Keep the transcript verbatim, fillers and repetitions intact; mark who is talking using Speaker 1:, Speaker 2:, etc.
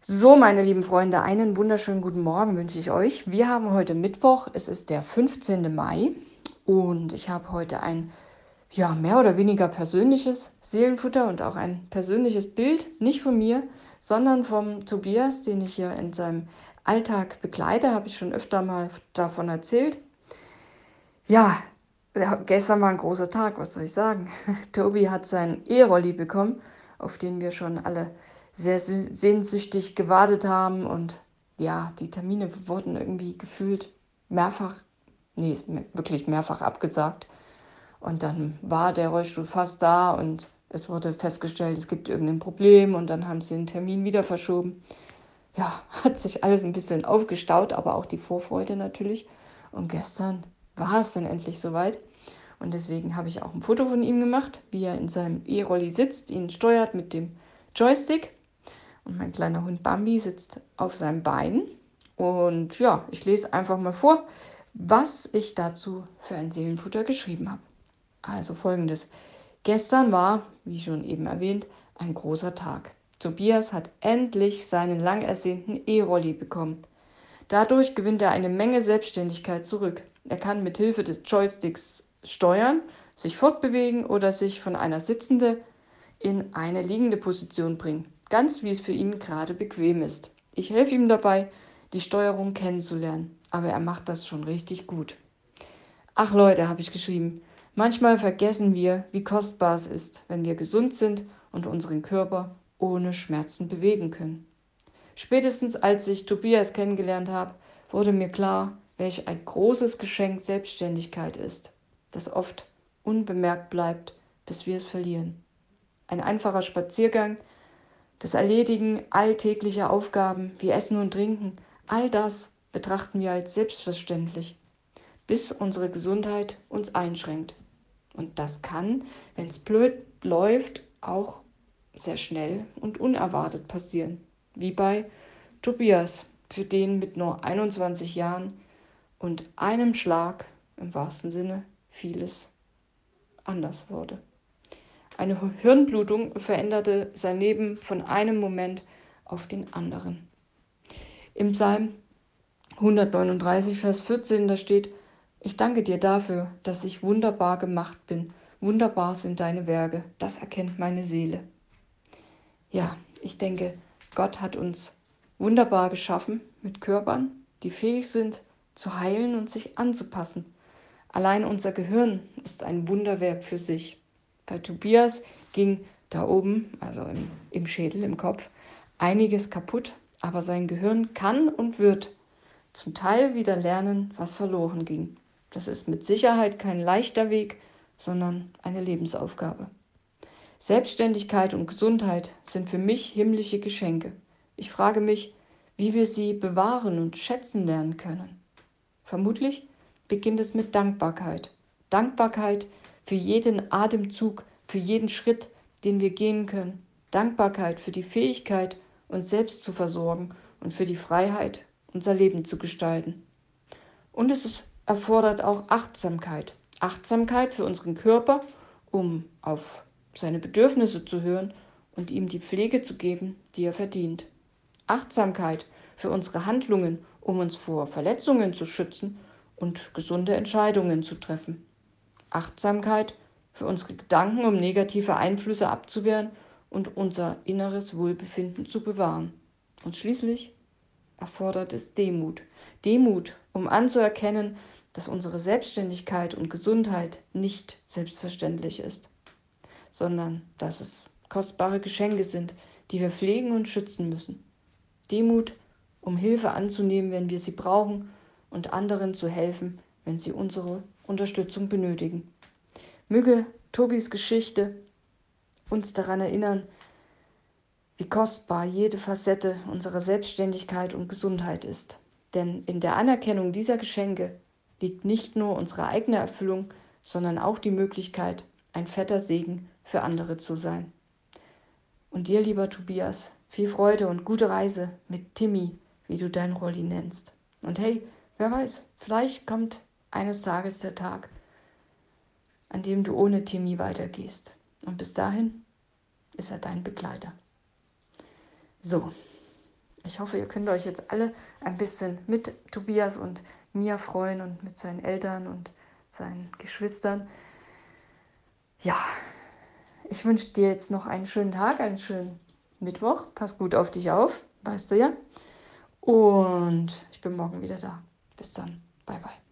Speaker 1: So, meine lieben Freunde, einen wunderschönen guten Morgen wünsche ich euch. Wir haben heute Mittwoch, es ist der fünfzehnte Mai und ich habe heute ein ja, mehr oder weniger persönliches Seelenfutter und auch ein persönliches Bild, nicht von mir, sondern vom Tobias, den ich hier in seinem Alltag begleite, habe ich schon öfter mal davon erzählt. Ja, ja, gestern war ein großer Tag, was soll ich sagen? Tobi hat seinen E-Rolli bekommen, auf den wir schon alle sehr seh- sehnsüchtig gewartet haben. Und ja, die Termine wurden irgendwie gefühlt mehrfach, nee, me- wirklich mehrfach abgesagt. Und dann war der Rollstuhl fast da und es wurde festgestellt, es gibt irgendein Problem und dann haben sie den Termin wieder verschoben. Ja, hat sich alles ein bisschen aufgestaut, aber auch die Vorfreude natürlich. Und gestern war es dann endlich soweit. Und deswegen habe ich auch ein Foto von ihm gemacht, wie er in seinem E-Rolli sitzt, ihn steuert mit dem Joystick. Und mein kleiner Hund Bambi sitzt auf seinem Bein. Und ja, ich lese einfach mal vor, was ich dazu für ein Seelenfutter geschrieben habe. Also folgendes. Gestern war, wie schon eben erwähnt, ein großer Tag. Tobias hat endlich seinen lang ersehnten E-Rolli bekommen. Dadurch gewinnt er eine Menge Selbstständigkeit zurück. Er kann mit Hilfe des Joysticks steuern, sich fortbewegen oder sich von einer sitzenden in eine liegende Position bringen, ganz wie es für ihn gerade bequem ist. Ich helfe ihm dabei, die Steuerung kennenzulernen, aber er macht das schon richtig gut. Ach Leute, habe ich geschrieben, manchmal vergessen wir, wie kostbar es ist, wenn wir gesund sind und unseren Körper ohne Schmerzen bewegen können. Spätestens als ich Tobias kennengelernt habe, wurde mir klar, welch ein großes Geschenk Selbstständigkeit ist, das oft unbemerkt bleibt, bis wir es verlieren. Ein einfacher Spaziergang, das Erledigen alltäglicher Aufgaben wie Essen und Trinken, all das betrachten wir als selbstverständlich, bis unsere Gesundheit uns einschränkt. Und das kann, wenn es blöd läuft, auch sehr schnell und unerwartet passieren. Wie bei Tobias, für den mit nur einundzwanzig Jahren und einem Schlag im wahrsten Sinne vieles anders wurde. Eine Hirnblutung veränderte sein Leben von einem Moment auf den anderen. Im Psalm hundertneununddreißig, Vers vierzehn, da steht: Ich danke dir dafür, dass ich wunderbar gemacht bin. Wunderbar sind deine Werke, das erkennt meine Seele. Ja, ich denke, Gott hat uns wunderbar geschaffen mit Körpern, die fähig sind zu heilen und sich anzupassen. Allein unser Gehirn ist ein Wunderwerk für sich. Bei Tobias ging da oben, also im, im Schädel, im Kopf, einiges kaputt, aber sein Gehirn kann und wird zum Teil wieder lernen, was verloren ging. Das ist mit Sicherheit kein leichter Weg, sondern eine Lebensaufgabe. Selbstständigkeit und Gesundheit sind für mich himmlische Geschenke. Ich frage mich, wie wir sie bewahren und schätzen lernen können. Vermutlich beginnt es mit Dankbarkeit. Dankbarkeit für jeden Atemzug, für jeden Schritt, den wir gehen können. Dankbarkeit für die Fähigkeit, uns selbst zu versorgen und für die Freiheit, unser Leben zu gestalten. Und es erfordert auch Achtsamkeit. Achtsamkeit für unseren Körper, um auf seine Bedürfnisse zu hören und ihm die Pflege zu geben, die er verdient. Achtsamkeit für unsere Handlungen, um uns vor Verletzungen zu schützen und gesunde Entscheidungen zu treffen. Achtsamkeit für unsere Gedanken, um negative Einflüsse abzuwehren und unser inneres Wohlbefinden zu bewahren. Und schließlich erfordert es Demut. Demut, um anzuerkennen, dass unsere Selbstständigkeit und Gesundheit nicht selbstverständlich ist, sondern dass es kostbare Geschenke sind, die wir pflegen und schützen müssen. Demut, um Hilfe anzunehmen, wenn wir sie brauchen, und anderen zu helfen, wenn sie unsere Unterstützung benötigen. Möge Tobis Geschichte uns daran erinnern, wie kostbar jede Facette unserer Selbstständigkeit und Gesundheit ist. Denn in der Anerkennung dieser Geschenke liegt nicht nur unsere eigene Erfüllung, sondern auch die Möglichkeit, ein fetter Segen für andere zu sein. Und dir, lieber Tobias, viel Freude und gute Reise mit Timmy, wie du deinen Rolli nennst. Und hey, wer weiß, vielleicht kommt eines Tages der Tag, an dem du ohne Timmy weitergehst. Und bis dahin ist er dein Begleiter. So, Ich hoffe, ihr könnt euch jetzt alle ein bisschen mit Tobias und Mia freuen und mit seinen Eltern und seinen Geschwistern. Ja, ich wünsche dir jetzt noch einen schönen Tag, einen schönen Mittwoch. Pass gut auf dich auf, weißt du ja. Und ich bin morgen wieder da. Bis dann. Bye, bye.